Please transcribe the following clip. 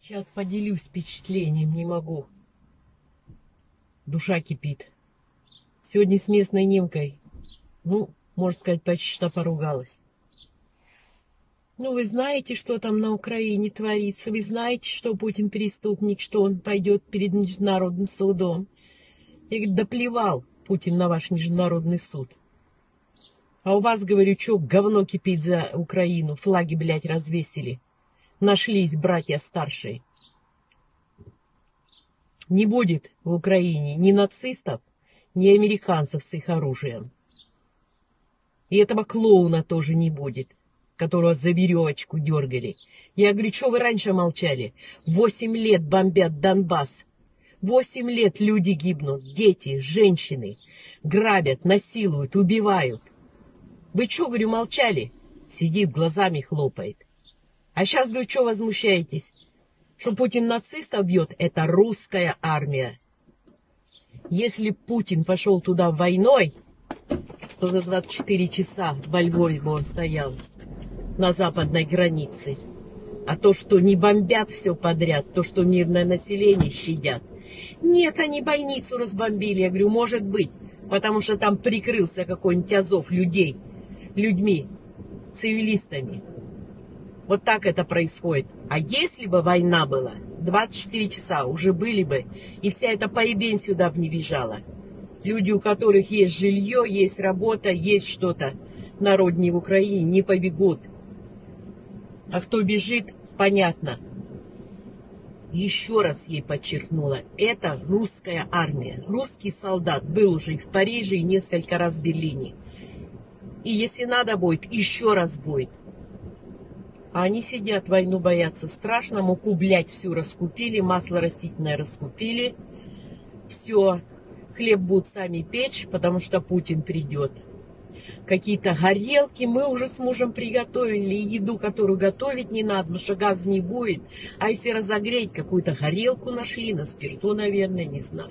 Сейчас поделюсь впечатлением, не могу. Душа кипит. Сегодня с местной немкой, можно сказать, почти что поругалась. Вы знаете, что там на Украине творится. Вы знаете, что Путин преступник, что он пойдет перед международным судом. Я говорю, да плевал Путин на ваш международный суд. А у вас, говорю, что говно кипит за Украину, флаги, блядь, развесили. Нашлись братья старшие. Не будет в Украине ни нацистов, ни американцев с их оружием. И этого клоуна тоже не будет, которого за веревочку дергали. Я говорю, что вы раньше молчали? 8 лет бомбят Донбасс. 8 лет люди гибнут, дети, женщины. Грабят, насилуют, убивают. Вы что, говорю, молчали? Сидит, глазами хлопает. А сейчас, говорю, что возмущаетесь? Что Путин нацистов бьет? Это русская армия. Если Путин пошел туда войной, то за 24 часа во Львове бы он стоял на западной границе. А то, что не бомбят все подряд, то, что мирное население щадят. Нет, они больницу разбомбили. Я говорю, может быть, потому что там прикрылся какой-нибудь Азов людьми, цивилистами. Вот так это происходит. А если бы война была, 24 часа уже были бы, и вся эта поебень сюда бы не бежала. Люди, у которых есть жилье, есть работа, есть что-то на родине в Украине, не побегут. А кто бежит, понятно. Еще раз ей подчеркнула, это русская армия. Русский солдат был уже и в Париже, и несколько раз в Берлине. И если надо будет, еще раз будет. А они сидят, войну боятся страшно, муку, блядь, всю раскупили, масло растительное раскупили. Все, хлеб будут сами печь, потому что Путин придет. Какие-то горелки мы уже с мужем приготовили, и еду, которую готовить не надо, потому что газа не будет. А если разогреть, какую-то горелку нашли, на спирту, наверное, не знаю.